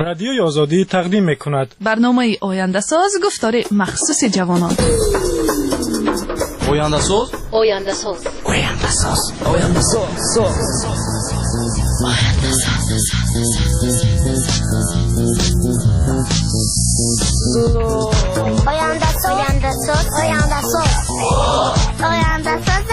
رادیوی آزادی تقدیم می‌کند برنامه آینده ساز گفتار مخصوص جوانان. آینده ساز، آینده ساز، آینده ساز، آینده ساز، آینده ساز، آینده ساز، آینده ساز، آینده ساز.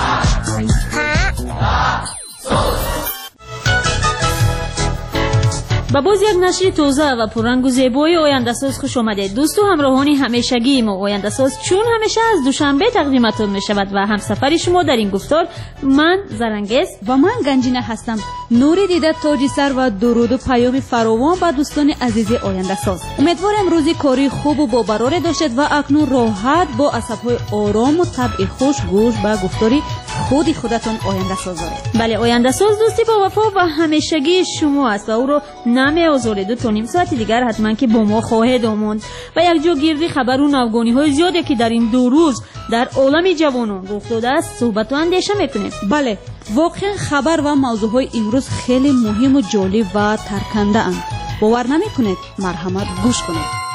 با باز یک نشر تازه و پررنگ و زیبای آینده ساز خوش آمدید. دوست و همراهان همیشگی ما آینده ساز چون همیشه از دوشنبه تقدیمتون می شود و همسفر شما در این گفتار من زرنگس و من گنجینه هستم. نوری دیده تاجی سر و درود و پیام فراوان به دوستان عزیز آینده ساز. امیدوارم روزی کاری خوب و با براره داشتید و اکنون راحت با عصب‌های آرام و طبع خوش گوش به گفتاری خودتون آینده ساز دارید. بله، آینده ساز دوستی با وفا و همیشگی شما است و او رو نمی آزارید و تا نیم ساعت دیگر حتما که با ما خواهد آموند و یک جا گیردی خبر و نوگانی های زیاده که در این 2 روز در عالم جوانان رخ داده است صحبت و اندیشه میکنیم. بله، واقعا خبر و موضوع های امروز خیلی مهم و جالب و ترکنده اند. باور نمیکنید؟ مرحمت گوش کنید.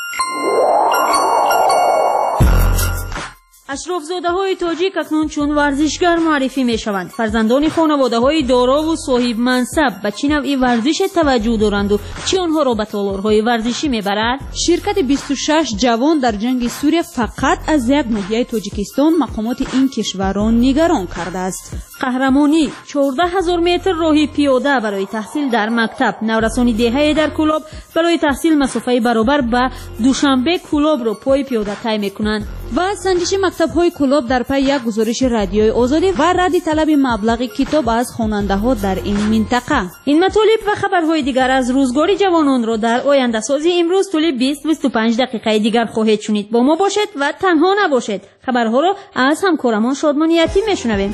اشرافزاده‌های تاجیک اکنون چون ورزشگر معرفی می‌شوند. فرزندان خانواده‌های دارا و صاحب منصب به چه نوعی ورزش توجه دارند و چی آنها را به تالارهای ورزشی می‌برد؟ شرکت 26 جوان در جنگ سوریه فقط از یک ناحیه تاجیکستان مقامات این کشوران نگران کرده است. قهرمانی 14000 متر راه پیاده برای تحصیل در مکتب، نورسانی دهه در کلاب برای تحصیل مسافه برابر به دوشنبه کلاب را پای پیاده طی می‌کنند و سنجش مکتب‌های کلاب در پی یک گزارش رادیوی آزادی و رد طلب مبلغ کتاب از خواننده‌ها در این منطقه. این مطالب و خبرهای دیگر از روزگار جوانان را در آینده سازی امروز طول 20-25 دقیقه دیگر خواهید شنید. با ما باشید و تنها نباشید. خبرها را از همکارمان شادمان یتیم میشنویم.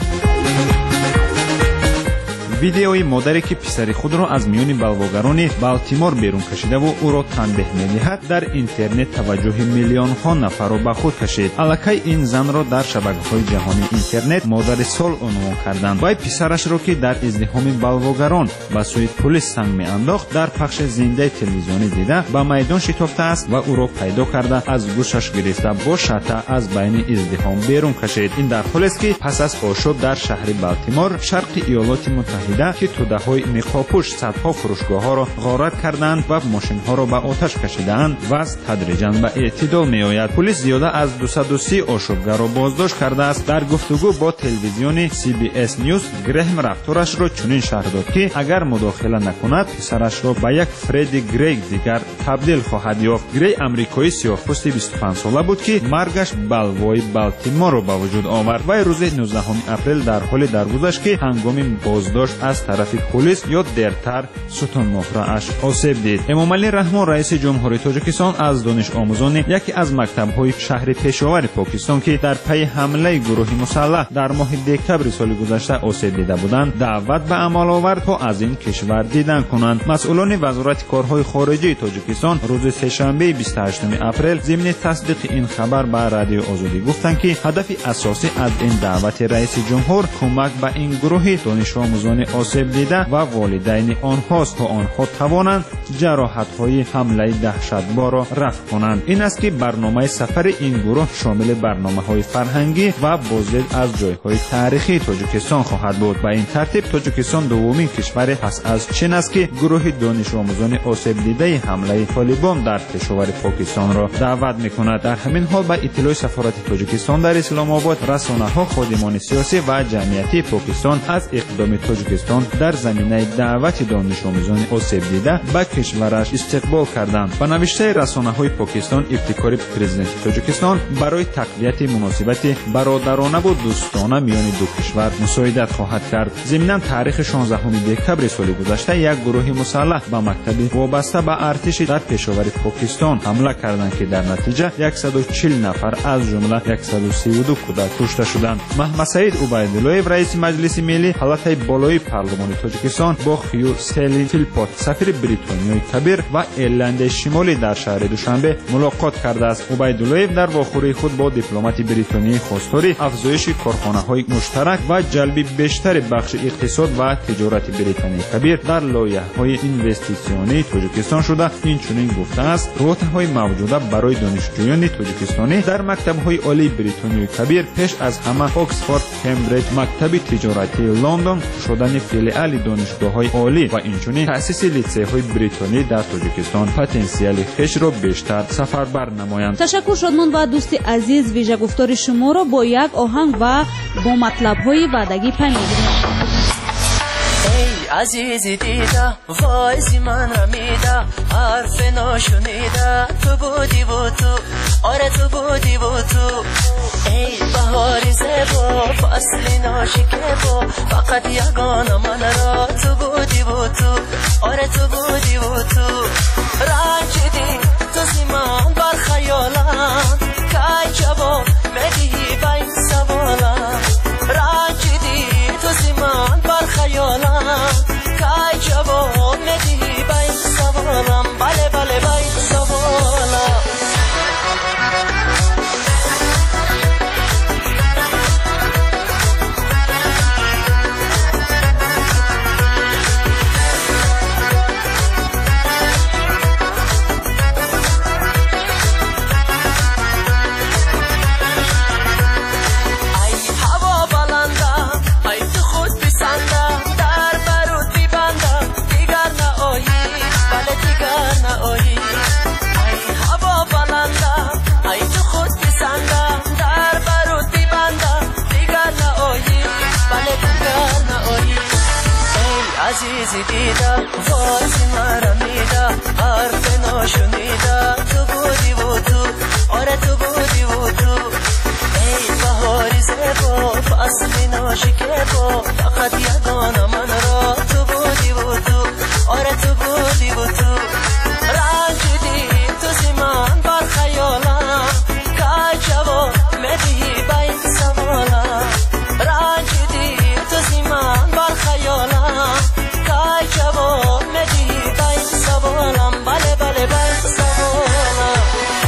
ویدیوی مادری که پسر خود را از میان بلواگران بالتیمور بیرون کشیده و او را تنبیه می‌دهد در اینترنت توجه میلیون‌ها نفر را به خود کشید. الکی این زن را در شبکه‌های جهانی اینترنت مادر سال عنوان کردند. وی پسرش را که در ازدحام بلواگران به سوی پلیس سنگ می‌انداخت در پخش زنده تلویزیونی دیده به میدان شتافته است و او را پیدا کرده از گوشش گرفته با شته از بین ازدحام بیرون کشید. این در حالی است که پس از فحاشی در شهر بالتیمور شرق ایالات متحده که توده‌های نقاب‌پوش صدها فروشگاه‌ها را غارت کردند و ماشین‌ها را به آتش کشیدند و تدریجاً به اعتدال می‌آید. پلیس زیاده از 230 آشوبگر را بازداشت کرده است. در گفتگو با تلویزیون CBS نیوز گرهم رفتارش را چنین شرح داد که اگر مداخله نکند پسرش را به یک فردی گریگ دیگر تبدیل خواهد یافت. گری آمریکایی سیاه‌پوست 25 ساله بود که مرگش بلوای بالتیمور را به وجود آورد و روز 19 اپریل در حال درگذشت که هنگام بازداشت از طرف پلیس یا دیرتر ستون مهره‌اش آسیب دید. امامعلی رحمان رئیس جمهوری تاجیکستان از دانش آموزان یکی از مکتب‌های شهر پشاور پاکستان که در پی حمله گروه مسلح در ماه دکتبر سال گذشته آسیب دیده بودند دعوت به عمل آورد تا از این کشور دیدن کنند. مسئولان وزارت کارهای خارجه تاجیکستان روز سه‌شنبه 28 اپریل ضمن تصدیق این خبر به رادیو آزادی گفتند که هدف اساسی از این دعوت رئیس جمهور کمک به این گروه دانش آموزان آسیب دیده و والدین آنهاست تا آنها توانند جراحت‌های حمله دهشتبار را رفع کنند. این است که برنامه سفر این گروه شامل برنامه‌های فرهنگی و بازدید از جای‌های تاریخی تاجیکستان خواهد بود. به این ترتیب تاجیکستان دومین کشور پس از چین است که گروه دانش آموزان آسیب دیده حمله طالبان در پشاور پاکستان را دعوت می‌کند. در همین حال به اطلاع سفارت تاجیکستان در اسلام آباد رسانه‌ها خادمان سیاسی و جمعیتی پاکستان از اقدام تاجیکستان در زمینه دعوت دانش آموزان آسیب دیده به کشورش استقبال کردند. به نوشته رسانه‌های پاکستان ابتکار پرزیدنت تاجیکستان برای تقویت مناسبت برادرانه و دوستانه میان دو کشور مساعدت خواهد کرد. ضمناً تاریخ 16 دکتبر سال گذشته یک گروه مسلح به مکتب وابسته به ارتش در پشاور پاکستان حمله کردند که در نتیجه 140 نفر از جمله 132 کودک کشته شدند. محمد سعید عبیدالله رئیس مجلس ملی حالت بالای پارلمانی تاجیکستان با خیو سلی فیلپوت سفیر بریتانیای کبیر و ایرلند شمالی در شهر دوشنبه ملاقات کرده است. عبیدالله در واخوری خود با دیپلمات بریتانیایی خواستار افزایش کارخانه‌های مشترک و جلب بیشتر بخش اقتصاد و تجارت بریتانیای کبیر در لایحه‌های اینوستیسیونی تاجیکستان شده. این چنین گفته است رابطه‌های موجوده برای دانشجویان تاجیکستانی در مکتب‌های عالی بریتانیای کبیر پیش از همه اکسفورد، کمبریج، مکتب تجارتی لندن شدن فیلیال دانشگاه‌های عالی و اینچنین تأسیس لیسه‌های بریتانی در تاجیکستان پتانسیل خیش را بیشتر سفربر نمایند. تشکر شادمان و دوست عزیز، ویژه گفتار شما را با یک آهنگ و با مطلب‌های بعدگی پی می‌گیریم. عزیزی دیده وایزی من را میده حرف ناشنیده تو بودی و تو آره تو بودی و تو ای بهاری زیبا فصلی ناشکیبا فقط یگانه من را تو بودی و تو آره تو بودی و تو رنجیدی تو زمان بر خیالم که جواب میدهی به این سوالم رنجیدی تو زمان بر خیالم که جواب میدهی به این سوالم بله بله به این سوالم عزیزی دیده وازی مرا میده حرف ناشنیده تو بودی و تو آره تو بودی و تو ای بهاری زیبا فصلی ناشکیبا فقط یگانه من را تو بودی و تو آره تو بودی و تو رنجیدی تو زمان بر خیالم که جواب میدهی به این سوالم رنجیدی تو زمان بر خیالم جواب میدی به این سوالم بله بله به این سوالم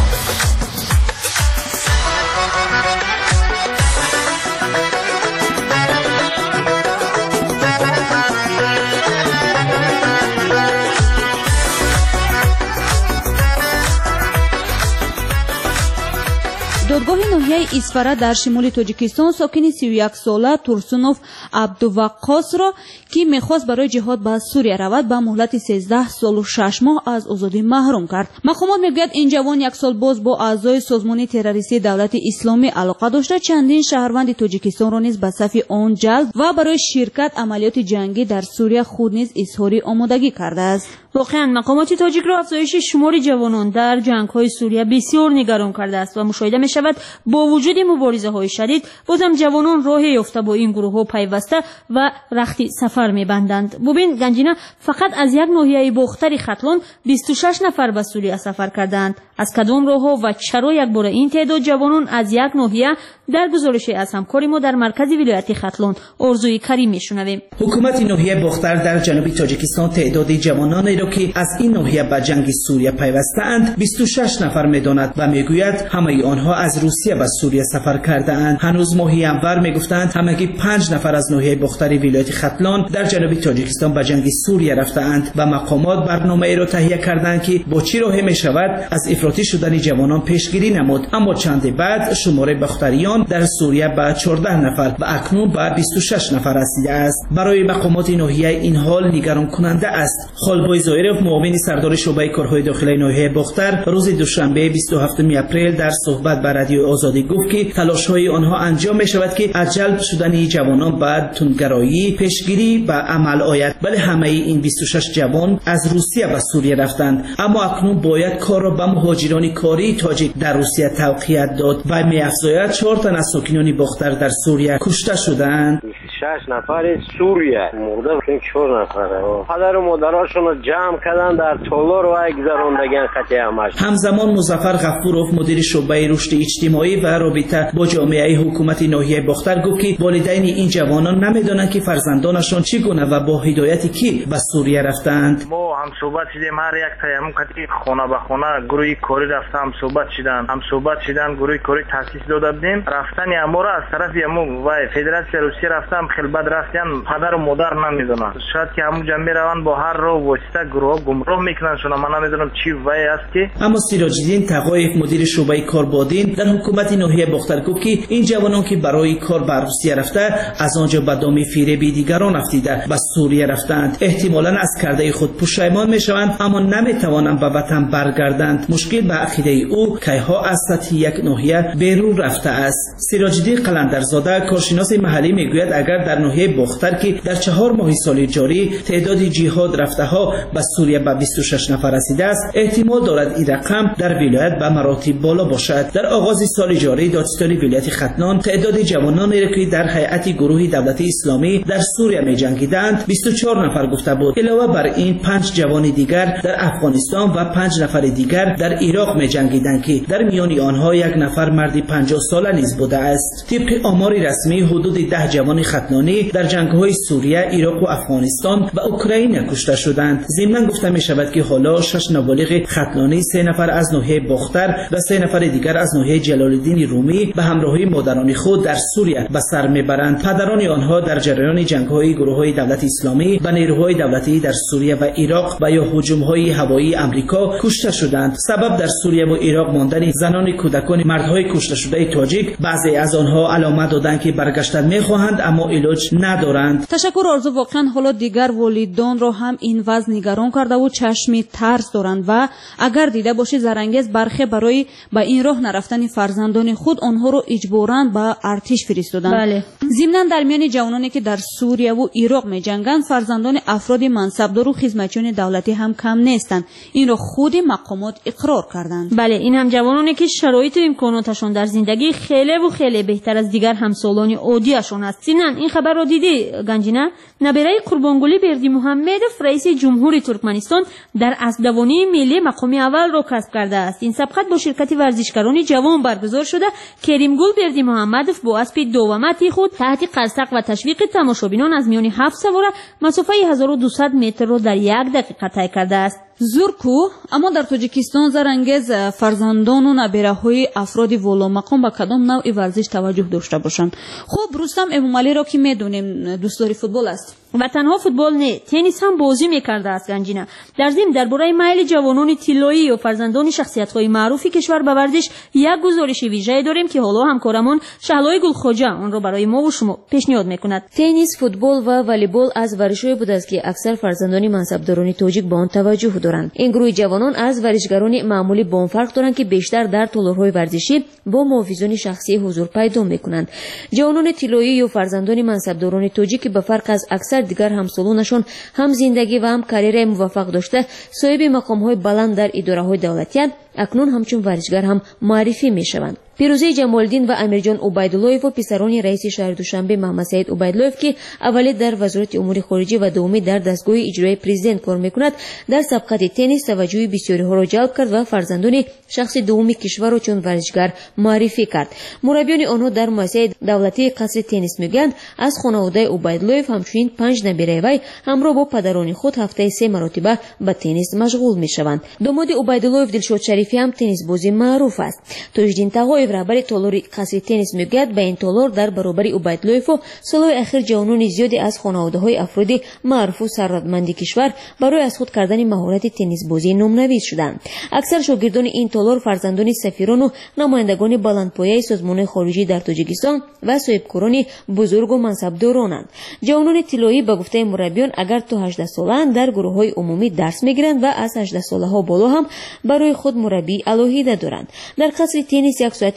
دادگاه ناحیه اسفره در شمال تاجیکستان ساکن 31 ساله تورسونوف عبدوقاص را که میخواست برای جهاد به سوریه رود به مهلت 13 سال و 6 ماه از آزادی محروم کرد. مقامات میگوید این جوان یک سال باز با اعضای سازمان تروریستی دولت اسلامی علاقه داشته چندین شهروند تاجیکستان را نیز به صف آن جلب و برای شرکت عملیات جنگی در سوریه خود نیز اظهار آمادگی کرده است. واقعا مقامات تاجیک را افزایش شمار جوانان در جنگ‌های سوریه بسیار نگران کرده است و مشاهده می‌شود با وجود مبارزه‌های شدید بازم جوانان راه یافته با این گروه‌ها پیوسته و رختی سفر می‌بندند. ببین گنجینه فقط از یک ناحیه باختر ختلان 26 نفر به سوریه سفر کردند. از کدام راه‌ها و چرا یک بار این تعداد جوانان از یک ناحیه در گزارش از همکاری ما در مرکز ولایت ختلان ارزوی کریم می‌شنویم. حکومت ناحیه باختر در جنوب تاجیکستان تعداد جوانانی را که از این ناحیه به جنگ سوریه پیوسته‌اند 26 نفر می‌داند و می‌گوید همه آنها از روسیه به سوریه سفر کرده‌اند. هنوز ماه انور می‌گفتند همگی 5 نفر از ناحیه باختر ولایت ختلان در جنوب تاجیکستان به جنگ سوریه رفته‌اند و مقامات برنامه‌ای را تهیه کردند که با چه راهی می‌شود از افراطی شدن جوانان پیشگیری نمود. اما چند بعد شماره باختریان در سوریه به 14 نفر و اکنون به 26 نفر رسیده است. برای مقامات ناحیه این حال نگران کننده است. خالبای زایرف معاون سردار شعبه کارهای داخلی ناحیه باختر روز دوشنبه 27 اپریل در صحبت با رادیو آزادی گفت که تلاش‌های آنها انجام می‌شود که از جلب شدن جوانان به تندگرایی پیشگیری به عمل آید. ولی همه این 26 جوان از روسیه به سوریه رفتند، اما اکنون باید کار را به مهاجران کاری تاجیک در روسیه توقیت داد و می‌افزاید 4 تن از ساکنان باختر در سوریه کشته شدند. 6 نفر سوریه مرده 4 نفره پدر و مادراشون رو جمع کردن در تالار و گذروندگان خطی همش. همزمان مظفر غفورов مدیر شعبه رشد اجتماعی و رابطه با جامعه حکومت ناحیه باختر گفت که والدین این جوانان نمیدونند که فرزندانشان چگونه و با هدایت کی به سوریه رفتند. ما هم صحبت شدیم هر یک تایم کتی خانه به خانه گروهی کاری رفتم هم صحبت شدن گروهی کاری تاسیس دادیم رفتن ما را از طرف و فدراسیون روسیه رفتم خیلی بد رفتن پدر و مادر نمیدونن شاید که همون جمعی روان با هر رو واسطه گروه گمراه میکنن شون من نمیدونم چی وای است که. اما سیراج‌الدین تقایف مدیر شعبه کاربادین در حکومت ناحیه باختر گفت که این جوانان که برای کار به روسیه رفته از آنجا به دام فریب دیگران افتیده به سوریه رفتند احتمالاً از کرده خود پشیمان میشوند اما نمیتوانند به وطن برگردند. مشکل به عقیده او کیها از سطح یک ناحیه بیرون رفته است. سیراج‌الدین قلندرزاده کارشناس محلی میگوید اگر در ناحیه باختر که در 4 ماه سال جاری تعداد جهاد رفته ها به سوریه به 26 نفر رسیده است احتمال دارد این رقم در ولایت به مراتب بالا باشد. در آغاز سال جاری دادستان ولایت ختنان تعداد جوانانی را که در هیئت گروه دولت اسلامی در سوریه می‌جنگیدند 24 نفر گفته بود. علاوه بر این 5 جوان دیگر در افغانستان و 5 نفر دیگر در عراق می‌جنگیدند که در میان آنها یک نفر مرد 50 ساله نیز بوده است. طبق آمار رسمی حدود 10 جوان ختنانی در جنگ‌های سوریه، عراق و افغانستان و اوکراین کشته شدند. ضمناً گفته می‌شود که حالا 6 نابالغ ختنانی 3 نفر از ناحیه باختر و 3 نفر دیگر از ناحیه جلال‌الدین رومی به همراهی مادران خود در سوریه به سر میبرند. پدران آنها در جریان جنگ‌های گروه‌های دولت اسلامی و نیروهای دولتی در سوریه و عراق و یا هجوم‌های هوایی آمریکا کشته شدند. سبب در سوریه و عراق ماندن زنان کودکان مردهای کشته شده تاجیک. بعضی از آنها علامت دادند که برگشتن می‌خواهند اما علاج ندارند. تشکر آرزو. واقعا حالا دیگر والدان را هم این وضع نگران کرده و چشمی ترس دارند و اگر دیده باشی زرنگیز برخی برای به این راه نرفتن فرزندان خود آنها را اجباراً به ارتش فرستادند. بله. ضمناً در میان جوانانی که در سوریه و عراق می‌جنگند فرزندان افراد منصبدار و خدمتچیان دولتی هم کم نیستند. این را خود مقامات اقرار کردند. بله، این هم جوانانی که شرایط و امکاناتشون در زندگی خیلی بهتر از دیگر همسالان عادیشون است. سینن این خبر را دیدی گنجینه؟ نبیره قربانگلی بردیمحمدov رئیس جمهوری ترکمنستان در اسبدوانی ملی مقام اول را کسب کرده است. این سبقت با شرکت ورزشکاران جوان برگزار شده. کریمگل بردیمحمدov با اسب دومتی خود تحت قرصق و تشویق تماشابینان از میان 7 سواره مسافه 1200 متر را در 1 دقیقه طی کرده است. زورکو اما در تاجیکستان زرنگیز فرزندان و نبیره‌های افراد والا مقام به کدام نوع ورزش توجه داشته باشند. خب رستم امامعلی را که میدونیم دوستدار فوتبال است و تنها فوتبال نه، تنیس هم بازی میکرده است گنجینه. در ضمن درباره میل جوانان طلایی و فرزندان شخصیت‌های معروف کشور به ورزش یک گزارش ویژه داریم که حالا همکارمون شهلای گلخواجه آن را برای ما و شما پیشنهاد میکند. تنیس، فوتبال و والیبال از ورزش‌های بوده است که اکثر فرزندان منصبداران تاجیک به آن توجه دارند. این گروه جوانان از ورزشکاران معمولی با فرق دارند که بیشتر در تالارهای ورزشی با محافظان شخصی حضور پیدا میکنند. جوانان طلایی و فرزندان منصبداران تاجیک به فرق از اکثر دیگر همسالانشان هم زندگی و هم کریر موفق داشته صاحب مقام‌های بلند در اداره‌های دولتی اکنون همچون ورزشگر هم معرفی میشوند. پیروزی جمال‌الدین و امیرجان عبیدالله‌اف و پسران رئیس شهر دوشنبه محمد سعید عبیدالله‌اف که اولی در وزارت امور خارجه و دومی در دستگاه اجرایی پرزیدنت کار میکند در سبقت تنیس توجه بسیاری ها را جلب کرد و فرزندان شخص دومی کشور را چون ورزشگر معرفی کرد. مربیان آنها در مؤسسه دولتی قصر تنیس میگویند از خانواده عبیدالله‌اف همچنین 5 نبیره وی همراه با پدران خود هفته 3 مرتبه به تنیس مشغول میشوند. داماد عبیدالله‌اف دلشاد شریفی هم تنیس بازی معروف است. تاجدین تقایف رهبر تالار قصر تنیس میگوید به این تالار در برابر عبیدالله‌اف و سالهای اخیر جوانان زیادی از خانواده‌های افراد معروف و ثروتمند کشور برای از خود کردن مهارت تنیس بازی نام‌نویس شدند. اکثر شاگردان این تالار فرزندان سفیران و نمایندگان بلندپایه سازمان خارجی در تاجیکستان و صاحبکاران بزرگ و منصبدارانند. جوانان طلایی به گفته مربیان اگر تا 18 ساله‌اند در گروه‌های عمومی درس می‌گیرند و از 18 ساله‌ها بالا هم برای خود مربی الهیده دارند. در قصر تنیس یک ساعت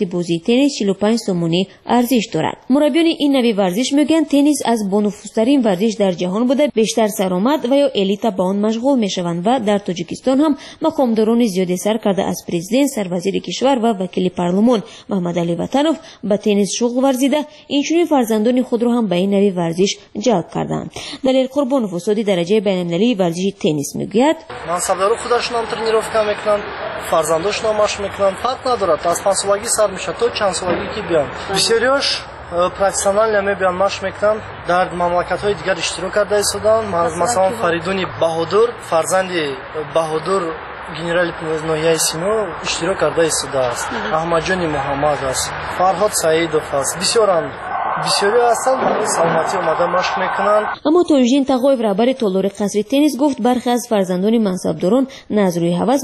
ساعتی بازی تنیس 45 سومونی ارزش دارد. مربیان این نوع ورزش میگن تنیس از بانفوذترین ورزش در جهان بوده، بیشتر سرآمد و یا الیت با آن مشغول میشوند و در تاجیکستان هم مقامداران زیادی سر کرده از پرزیدنت، سروزیر کشور و وکیل پارلمان محمد علی وطنوف به تنیس شغل ورزیده، اینچنین فرزندان خود را هم به این نوع ورزش جلب کردند. دلیل قربانوف استاد درجه بین‌المللی ورزش تنیس میگوید منصبدارو خودشون هم тренировка میکنن، فرزنداشون هم مشق میکنن، فرق ندارد از 5 سالگی سر میشه تا چند سالگی که بیان. بسیاریش профессионально میان مشق میکنن، در مملکت‌های دیگر اشتراک کرده ایستادن. مثلا فریدون بهادر فرزند بهادر گنرال نوحیه سیمو اشتراک کرده ایستاده است. احمد جان محمد است، فرهاد سعیدов است. بسیاری هستند برای سلامتی اومده مشق میکنند. اما تویژین تقویف رهبر تالار قصر تنیس گفت برخی از فرزندان منصبداران نظر روی هوس